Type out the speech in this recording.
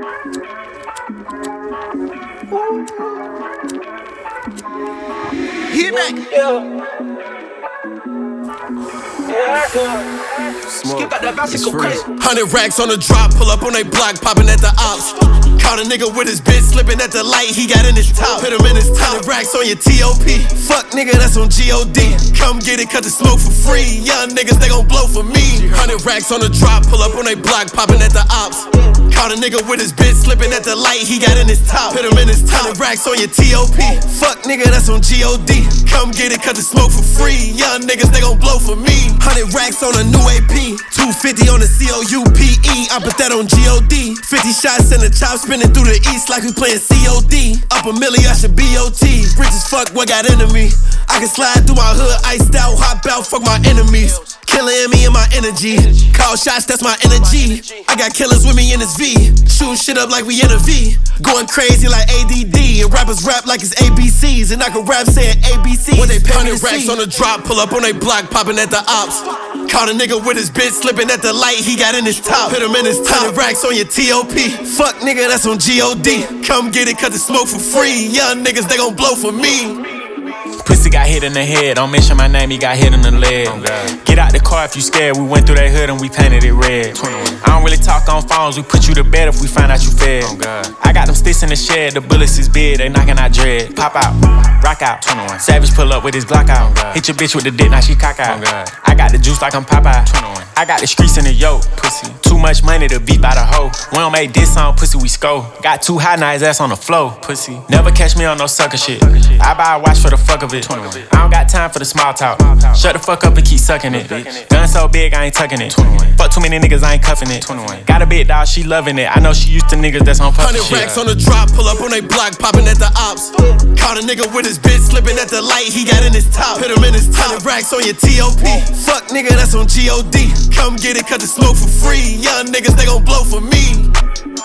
Hit back. Skip out that bicycle crazy. 100 racks on the drop, pull up on they block, popping at the ops. Caught a nigga with his bitch slipping at the light, he got in his top. Hit him in his top. 100 racks on your TOP. Fuck nigga, that's on G.O.D. Come get it, cut the smoke for free. Young niggas, they gon' blow for me. 100 racks on the drop, pull up on they block, popping at the ops. Caught a nigga with his bitch slipping at the light, he got in his top. Hit him in his top. 100 racks on your TOP. Fuck nigga, that's on G.O.D. Come get it, cut the smoke for free. Young niggas, they gon' blow for me. 100 racks on a new AP. 250 on the COUPE. I put that on G.O.D. 50 shots in the chop, spinning through the east like we playing COD. Up a milli, I should BOT. Rich as fuck, what got into me? I can slide through my hood, iced out, hop out, fuck my enemies. Killing me in my energy. Call shots, that's my energy. I got killers with me in this V. Shooting shit up like we in a V. Going crazy like ADD. And rappers rap like it's ABCs. And I can rap saying ABC. When they pay 100 racks on the drop, pull up on they block, popping at the ops. Caught a nigga with his bitch slipping at the light, he got in his top. Hit him in his top. 100 racks on your TOP. Fuck nigga, that's on G.O.D. Come get it, cut the smoke for free. Young niggas, they gon' blow for me. Pussy got hit in the head, don't mention my name, he got hit in the leg. Get out the car if you scared, we went through that hood and we painted it red. I don't really talk on phones, we put you to bed if we find out you fed. I got them sticks in the shed, the bullets is big, they knocking out dread. Pop out, rock out, Savage pull up with his block out. Hit your bitch with the dick, now she cock out. I got the juice like I'm Popeye. I got the streets in the yoke, pussy. Too much money to beep out a hoe. We don't make this song, pussy, we score. Got too high, now his ass on the floor, pussy. Never catch me on no sucker shit. I buy a watch for the fuck of it. I don't got time for the small talk. Shut the fuck up and keep sucking it. Gun so big, I ain't tucking it. Fuck too many niggas, I ain't cuffing it. Got a big dog, she loving it. I know she used to niggas that's on puffin' 100 shit. racks on the drop, pull up on they block, popping at the ops. Caught a nigga with his bitch slipping at the light, he got in his top. Hit him in his top. 100 racks on your TOP. Fuck nigga, that's on G.O.D. Come get it, cut the smoke for free. Young niggas, they gon' blow for me.